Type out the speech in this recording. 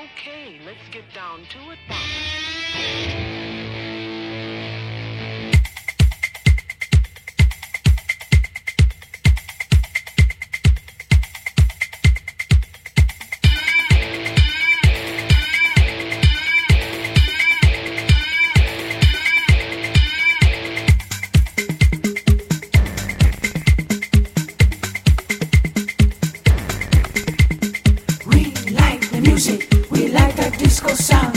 Okay, let's get down to it. We like the music, we like the disco sound.